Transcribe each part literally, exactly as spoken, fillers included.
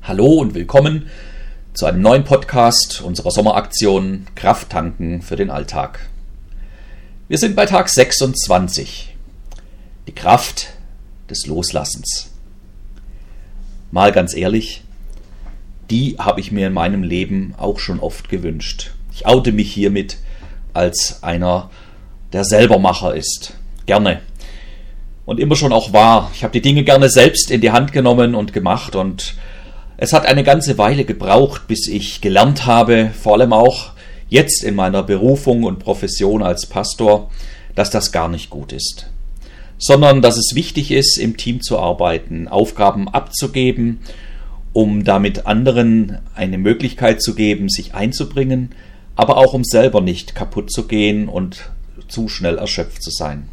Hallo und willkommen zu einem neuen Podcast unserer Sommeraktion Kraft tanken für den Alltag. Wir sind bei Tag sechsundzwanzig. Die Kraft des Loslassens. Mal ganz ehrlich, die habe ich mir in meinem Leben auch schon oft gewünscht. Ich oute mich hiermit als einer, der Selbermacher ist. Gerne. Und immer schon auch war. Ich habe die Dinge gerne selbst in die Hand genommen und gemacht, und es hat eine ganze Weile gebraucht, bis ich gelernt habe, vor allem auch jetzt in meiner Berufung und Profession als Pastor, dass das gar nicht gut ist. Sondern dass es wichtig ist, im Team zu arbeiten, Aufgaben abzugeben, um damit anderen eine Möglichkeit zu geben, sich einzubringen, aber auch um selber nicht kaputt zu gehen und zu schnell erschöpft zu sein.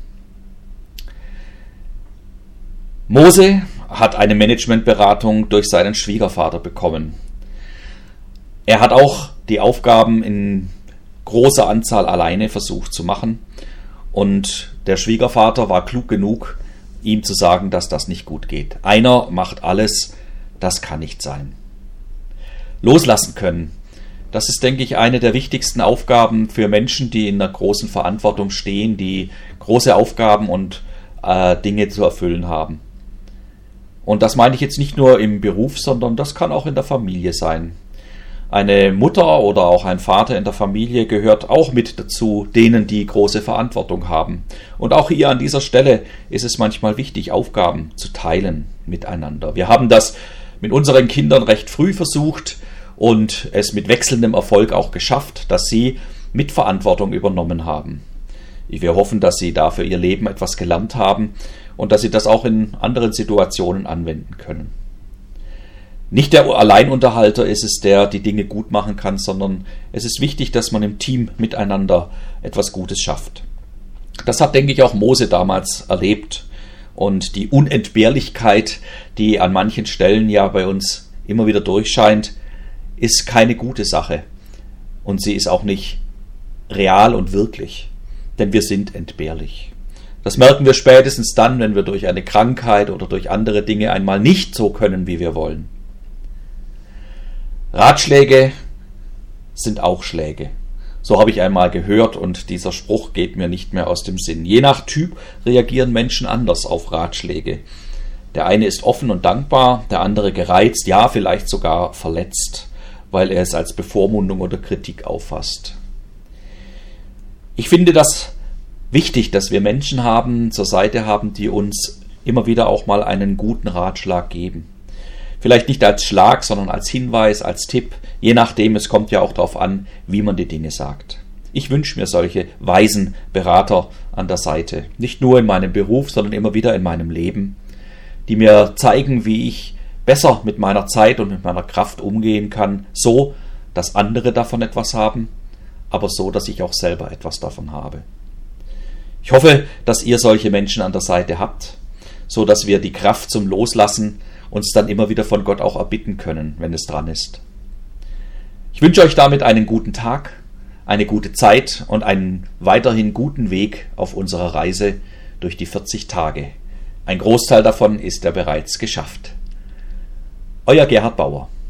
Mose hat eine Managementberatung durch seinen Schwiegervater bekommen. Er hat auch die Aufgaben in großer Anzahl alleine versucht zu machen, und der Schwiegervater war klug genug, ihm zu sagen, dass das nicht gut geht. Einer macht alles, das kann nicht sein. Loslassen können, das ist, denke ich, eine der wichtigsten Aufgaben für Menschen, die in einer großen Verantwortung stehen, die große Aufgaben und äh, Dinge zu erfüllen haben. Und das meine ich jetzt nicht nur im Beruf, sondern das kann auch in der Familie sein. Eine Mutter oder auch ein Vater in der Familie gehört auch mit dazu, denen, die große Verantwortung haben. Und auch hier an dieser Stelle ist es manchmal wichtig, Aufgaben zu teilen miteinander. Wir haben das mit unseren Kindern recht früh versucht und es mit wechselndem Erfolg auch geschafft, dass sie Mitverantwortung übernommen haben. Wir hoffen, dass sie dafür ihr Leben etwas gelernt haben und dass sie das auch in anderen Situationen anwenden können. Nicht der Alleinunterhalter ist es, der die Dinge gut machen kann, sondern es ist wichtig, dass man im Team miteinander etwas Gutes schafft. Das hat, denke ich, auch Mose damals erlebt. Und die Unentbehrlichkeit, die an manchen Stellen ja bei uns immer wieder durchscheint, ist keine gute Sache. Und sie ist auch nicht real und wirklich. Denn wir sind entbehrlich. Das merken wir spätestens dann, wenn wir durch eine Krankheit oder durch andere Dinge einmal nicht so können, wie wir wollen. Ratschläge sind auch Schläge. So habe ich einmal gehört, und dieser Spruch geht mir nicht mehr aus dem Sinn. Je nach Typ reagieren Menschen anders auf Ratschläge. Der eine ist offen und dankbar, der andere gereizt, ja vielleicht sogar verletzt, weil er es als Bevormundung oder Kritik auffasst. Ich finde das wichtig, dass wir Menschen haben, zur Seite haben, die uns immer wieder auch mal einen guten Ratschlag geben. Vielleicht nicht als Schlag, sondern als Hinweis, als Tipp, je nachdem, es kommt ja auch darauf an, wie man die Dinge sagt. Ich wünsche mir solche weisen Berater an der Seite, nicht nur in meinem Beruf, sondern immer wieder in meinem Leben, die mir zeigen, wie ich besser mit meiner Zeit und mit meiner Kraft umgehen kann, so, dass andere davon etwas haben, aber so, dass ich auch selber etwas davon habe. Ich hoffe, dass ihr solche Menschen an der Seite habt, so dass wir die Kraft zum Loslassen uns dann immer wieder von Gott auch erbitten können, wenn es dran ist. Ich wünsche euch damit einen guten Tag, eine gute Zeit und einen weiterhin guten Weg auf unserer Reise durch die vierzig Tage. Ein Großteil davon ist ja bereits geschafft. Euer Gerhard Bauer.